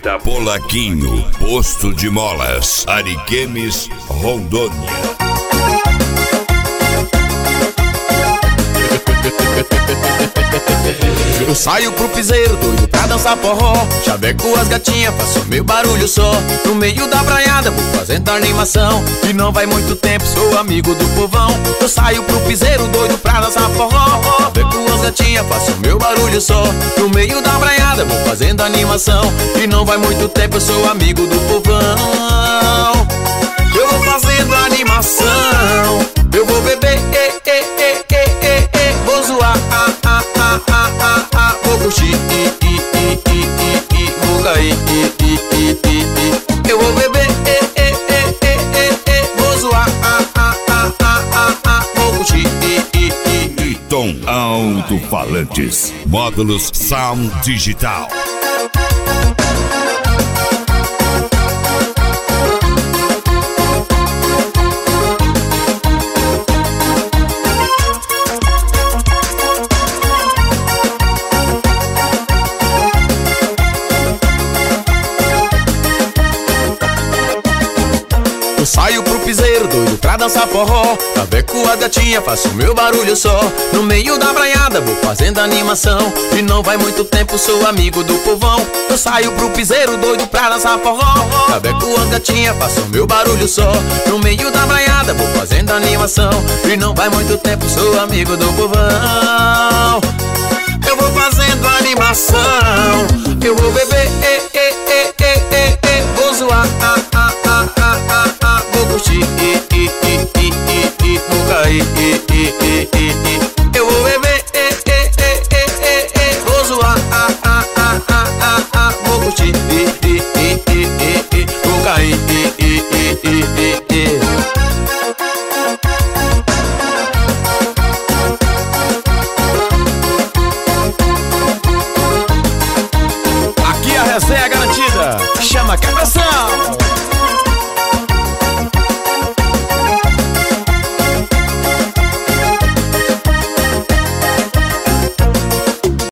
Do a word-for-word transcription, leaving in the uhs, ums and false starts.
da Polaquinho, Posto de Molas, Ariquemes, Rondônia. Eu saio pro piseiro, doido pra dançar forró. Chaveco as gatinhas, faço meu barulho só. No meio da braiada, vou fazendo animação. E não vai muito tempo, sou amigo do povão. Eu saio pro piseiro, doido pra dançar forró. Chaveco as gatinhas, faço meu barulho só. No meio da braiada, vou fazendo animação. E não vai muito tempo, eu sou amigo do povão. Eu vou fazendo animação. Eu vou beber, eh, eh, eh, eh, eh, eh. Vou zoar, ah, ah, ah, ah, ah, ah. Vou curtir, i, i, i, i, i, i. Vou cair, i, i, i, i, i. Eu vou beber, eh, eh, eh, eh, eh, eh. Vou zoar, ah, ah, ah, ah, ah, ah. Vou curtir, i, i, i, i. Tom Alto-Falantes, módulos Sound Digital. Eu saio pro piseiro, doido pra dançar forró. Chaveco a gatinha, faço meu barulho só. No meio da braiada, vou fazendo animação. E não vai muito tempo, sou amigo do povão. Eu saio pro piseiro, doido pra dançar forró. Chaveco a gatinha, faço meu barulho só. No meio da braiada, vou fazendo animação. E não vai muito tempo, sou amigo do povão. Eu vou fazendo animação. Eu vou beber, eh, eh, eh, eh, eh, eh. Vou zoar, ah, ah, ah, ah, ah, ah. Vou curtir, i, i, i, i, i, i. Vou cair, i, i, i, i, i. Eu vou beber, eh, eh, eh, eh, eh, eh. Vou zoar, ah, ah, ah, ah, ah, ah. Vou curtir, i, i, i, i, i, i. Vou cair, i, i, i, i, i, i. Aqui a resenha é garantida. Chama a canção.